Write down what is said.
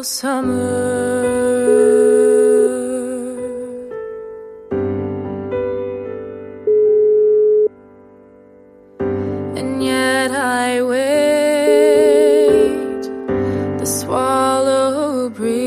summer. And yet I wait, the swallow breathes